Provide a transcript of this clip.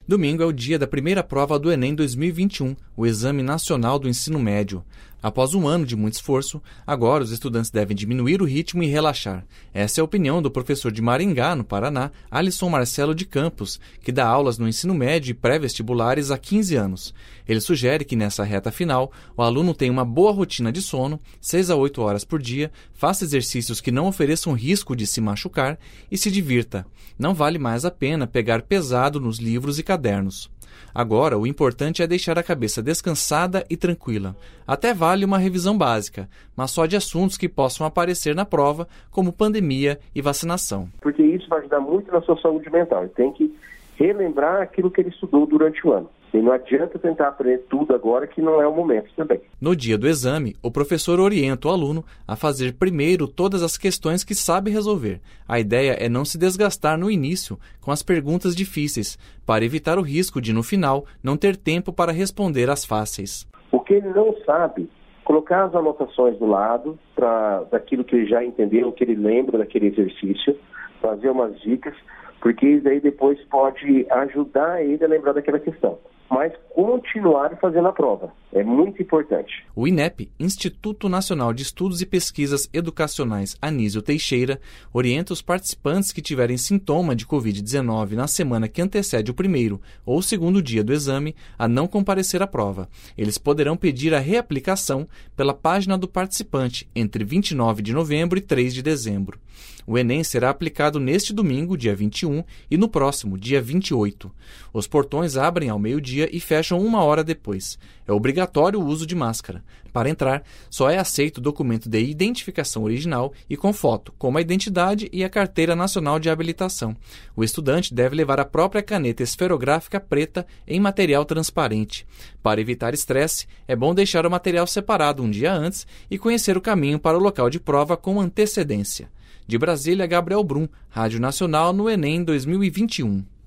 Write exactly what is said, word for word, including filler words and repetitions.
Domingo é o dia da primeira prova do Enem dois mil e vinte e um, o Exame Nacional do Ensino Médio. Após um ano de muito esforço, agora os estudantes devem diminuir o ritmo e relaxar. Essa é a opinião do professor de Maringá, no Paraná, Alisson Marcelo de Campos, que dá aulas no ensino médio e pré-vestibulares há quinze anos. Ele sugere que nessa reta final, o aluno tenha uma boa rotina de sono, seis a oito horas por dia, faça exercícios que não ofereçam risco de se machucar e se divirta. Não vale mais a pena pegar pesado nos livros e cadernos. Agora, o importante é deixar a cabeça descansada e tranquila. Até vale uma revisão básica, mas só de assuntos que possam aparecer na prova, como pandemia e vacinação. Porque isso vai ajudar muito na sua saúde mental. Ele tem que relembrar aquilo que ele estudou durante o ano. E não adianta tentar aprender tudo agora, que não é o momento também. No dia do exame, o professor orienta o aluno a fazer primeiro todas as questões que sabe resolver. A ideia é não se desgastar no início com as perguntas difíceis, para evitar o risco de, no final, não ter tempo para responder às fáceis. O que ele não sabe, colocar as anotações do lado, pra, daquilo que ele já entendeu, que ele lembra daquele exercício, fazer umas dicas, porque isso aí depois pode ajudar ele a lembrar daquela questão. Mas continuar fazendo a prova. É muito importante. O INEP, Instituto Nacional de Estudos e Pesquisas Educacionais Anísio Teixeira, orienta os participantes que tiverem sintoma de covid dezenove na semana que antecede o primeiro ou segundo dia do exame a não comparecer à prova. Eles poderão pedir a reaplicação pela página do participante entre vinte e nove de novembro e três de dezembro. O Enem será aplicado neste domingo, dia vinte e um, e no próximo, dia vinte e oito. Os portões abrem ao meio-dia e fecham uma hora depois. É obrigatório o uso de máscara. Para entrar, só é aceito documento de identificação original e com foto, como a identidade e a Carteira Nacional de Habilitação. O estudante deve levar a própria caneta esferográfica preta em material transparente. Para evitar estresse, é bom deixar o material separado um dia antes e conhecer o caminho para o local de prova com antecedência. De Brasília, Gabriel Brum, Rádio Nacional no Enem dois mil e vinte e um.